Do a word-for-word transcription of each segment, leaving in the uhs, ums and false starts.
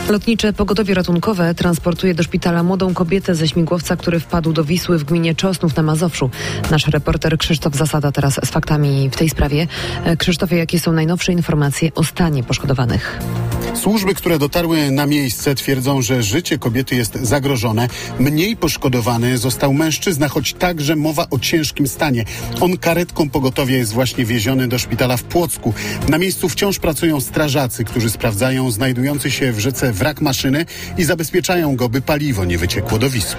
Lotnicze Pogotowie Ratunkowe transportuje do szpitala młodą kobietę ze śmigłowca, który wpadł do Wisły w gminie Czosnów na Mazowszu. Nasz reporter Krzysztof Zasada teraz z faktami w tej sprawie. Krzysztofie, jakie są najnowsze informacje o stanie poszkodowanych? Służby, które dotarły na miejsce, twierdzą, że życie kobiety jest zagrożone. Mniej poszkodowany został mężczyzna, choć także mowa o ciężkim stanie. On karetką pogotowia jest właśnie wieziony do szpitala w Płocku. Na miejscu wciąż pracują strażacy, którzy sprawdzają znajdujący się w rzece wrak maszyny i zabezpieczają go, by paliwo nie wyciekło do Wisły.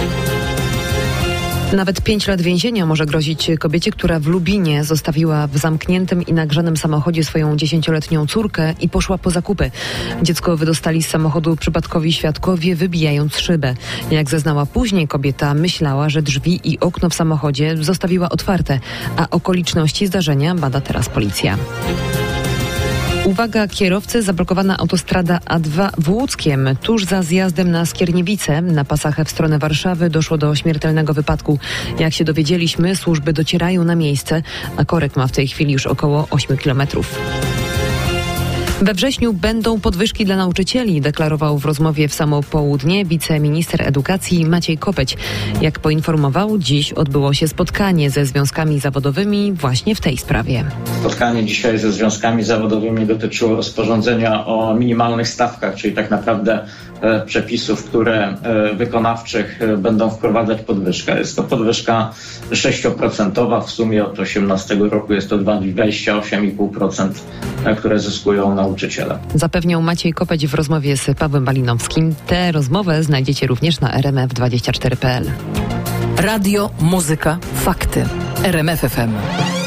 Nawet pięć lat więzienia może grozić kobiecie, która w Lubinie zostawiła w zamkniętym i nagrzanym samochodzie swoją dziesięcioletnią córkę i poszła po zakupy. Dziecko wydostali z samochodu przypadkowi świadkowie, wybijając szybę. Jak zeznała później, kobieta myślała, że drzwi i okno w samochodzie zostawiła otwarte, a okoliczności zdarzenia bada teraz policja. Uwaga, kierowcy, zablokowana autostrada A dwa w Łódzkiem. Tuż za zjazdem na Skierniewice, na pasach w stronę Warszawy, doszło do śmiertelnego wypadku. Jak się dowiedzieliśmy, służby docierają na miejsce, a korek ma w tej chwili już około ośmiu kilometrów. We wrześniu będą podwyżki dla nauczycieli, deklarował w rozmowie w samo południe wiceminister edukacji Maciej Kopeć. Jak poinformował, dziś odbyło się spotkanie ze związkami zawodowymi właśnie w tej sprawie. Spotkanie dzisiaj ze związkami zawodowymi dotyczyło rozporządzenia o minimalnych stawkach, czyli tak naprawdę e, przepisów, które e, wykonawczych e, będą wprowadzać podwyżkę. Jest to podwyżka sześcioprocentowa, w sumie od osiemnastego roku jest to dwadzieścia osiem i pół procent, e, które zyskują nauczyciele. Zapewniał Maciej Kopeć w rozmowie z Pawłem Balinowskim. Tę rozmowę znajdziecie również na r m f dwadzieścia cztery kropka p l. Radio, muzyka, fakty. R M F F M.